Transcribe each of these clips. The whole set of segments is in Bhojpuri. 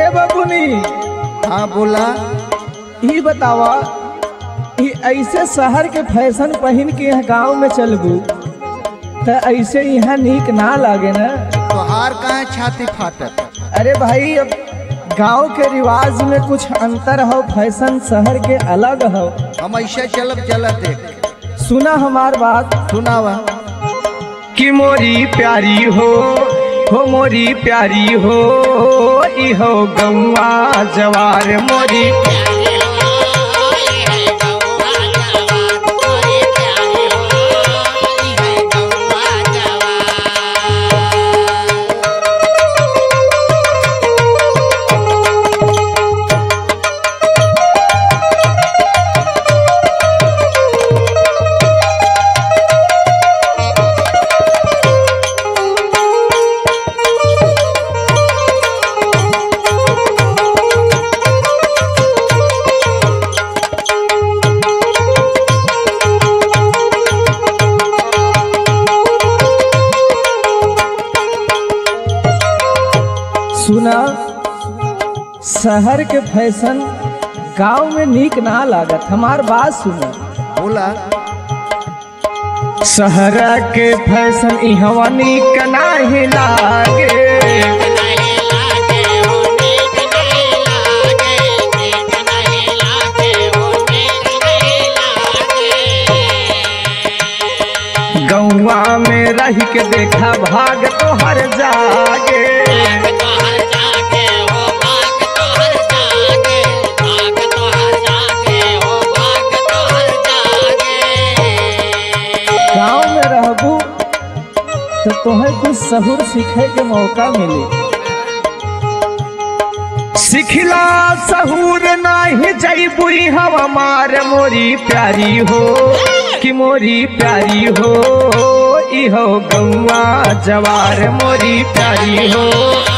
बबुनी, हाँ बोला। ये बतावा, ये ऐसे शहर के फैशन पहन के यहाँ गांव में चलबू तो ऐसे यहाँ नीक ना लागे ना। तोहार कहाँ छाती फाटत? अरे भाई, अब गांव के रिवाज में कुछ अंतर हो, फैशन शहर के अलग हो। हम ऐसे चलब चलत देख। सुना हमार बात, सुनावा। कि मोरी प्यारी हो मोरी प्यारी हो, इहो गौवा जवार मोरी। सुना, शहर के फैशन गांव में नीक ना लागत। हमार बात सुना। बोला। शहर के फैशन इहवा नीक नाही लागे। गौवा में रह के देखा भाग तो हर जागे। गांव में रहबू तो तुम्हें कुछ सहूर सीखे के मौका मिले। सिखला सहूर नाही जईबुई हवा मार मोरी प्यारी हो, कि मोरी प्यारी हो, इहो गौवा जवार मोरी प्यारी हो।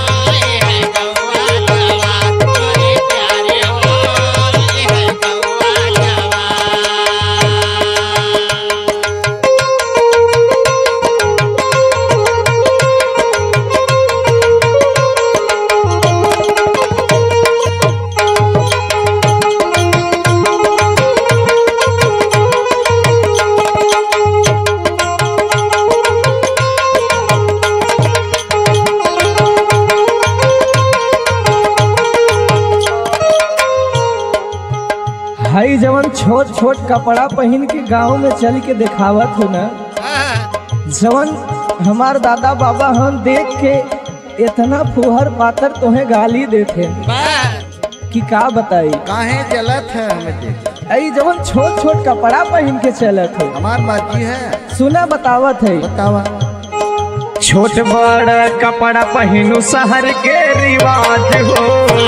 भाई जवन छोट छोट कपड़ा पहन के गांव में चल के दिखावत हो ना, जवन हमार दादा बाबा हम देख के इतना फुहर पातर तोहे गाली देते कि का बताई। काहे जलत है हमें देख? आई जवन छोट छोट कपड़ा पहन के चलत है। हमार मर्जी है। सुना, बतावत है। बतावा। छोट बड़ा कपड़ा पहनु शहर के रिवाज हो।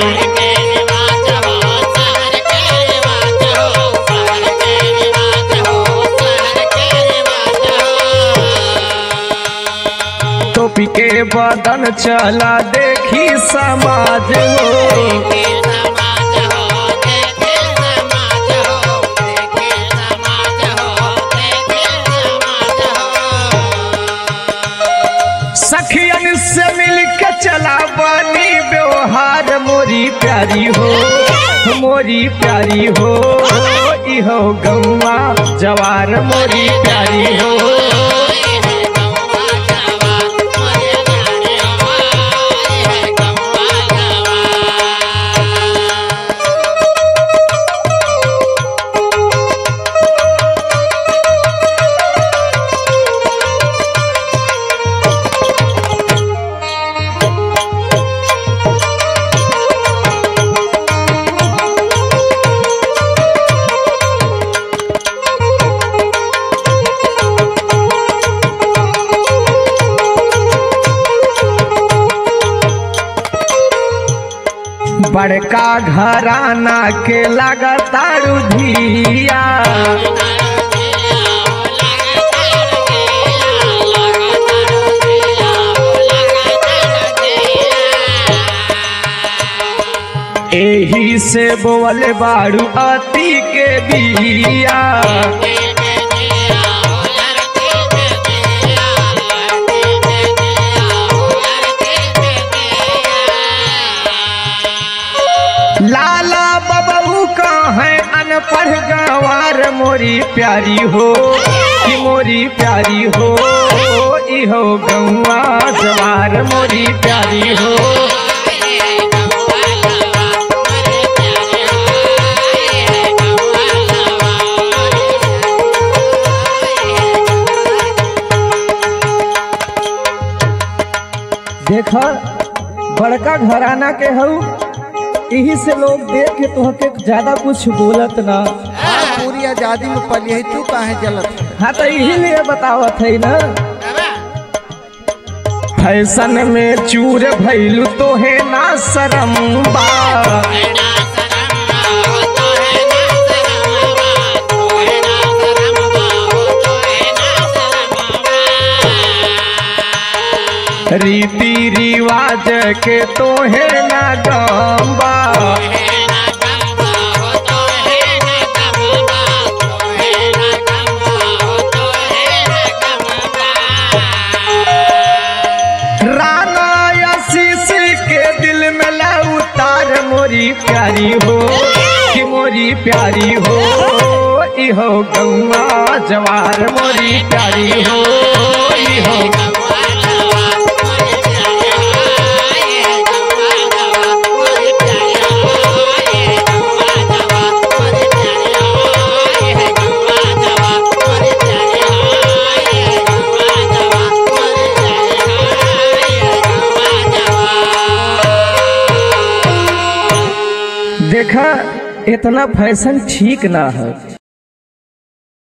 टोपी के बदन चला देखी समाज हो। सखियन से मिल के चला बनी व्यवहार मोरी प्यारी हो, मोरी प्यारी हो, इहो गौवा जवार मोरी प्यारी हो। बड़का घराना के लगातार धिया। एही से बोले बाड़ू अति के बिया। प्यारी हो कि मोरी प्यारी हो, इहो गौआ जवार मोरी प्यारी हो। देखा बड़का घराना के हऊ, यही से लोग देख के तुहके ज्यादा कुछ बोलत ना। हाँ, पूरी आजादी में पली है, तू काहे जलत है? हाँ तो यही लिए बतावत है ना। फैशन में चूर भैलू तो है ना शरम बा, रीति रिवाज के तो है ना गम्बा, राना आशीष के दिल में ला उतार मोरी प्यारी हो कि मोरी प्यारी हो, इहो गौआ जवार मोरी प्यारी हो, इहो देखा इतना फैशन ठीक ना है।